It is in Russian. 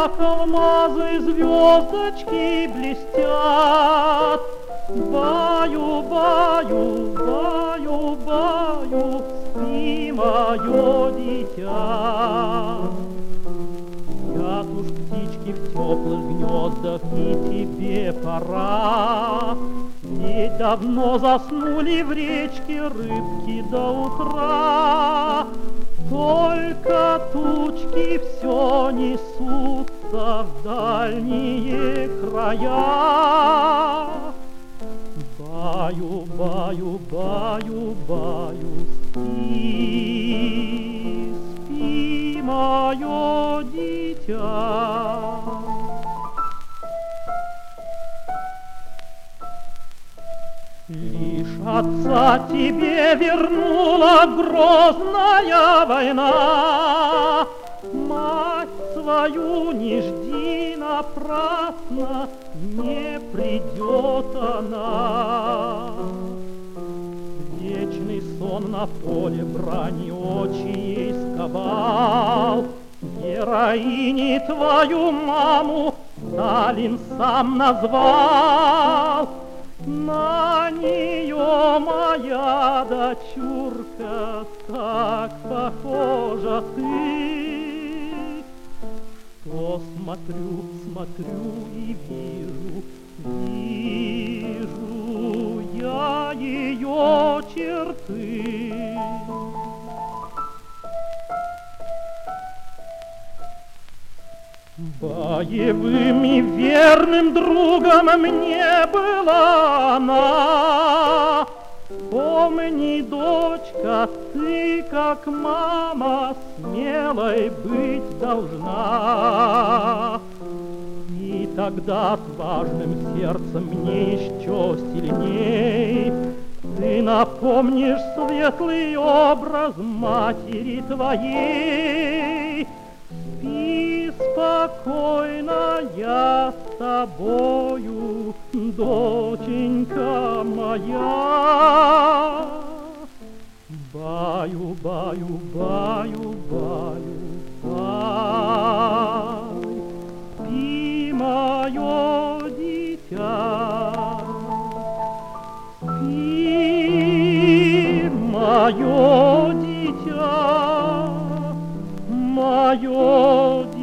как алмазы звездочки блестят. Баю, баю, баю, баю, спи, мое дитя. Спят уж птички в теплых гнездах, и тебе пора. Ведь давно заснули в речке рыбки до утра. Только тучки все несутся в дальние края. Баю, баю, баю, баю, спи, спи, мое дитя. Лишь отца тебе вернула грозная война. Мать свою не жди напрасно, не придет она. Вечный сон на поле брани очи ей сковал. Героини твою маму Сталин сам назвал. На нее моя дочурка так похожа ты, что смотрю, смотрю и вижу я ее черты. Боевым и верным другом мне была она. Помни, дочка, ты, как мама, смелой быть должна. И тогда отважным сердцем мне еще сильней ты напомнишь светлый образ матери твоей. Спи спокойно, я с тобою, доченька моя. Баю, баю, баю, баю, баю, спи, мое дитя. Спи, мое дитя, мое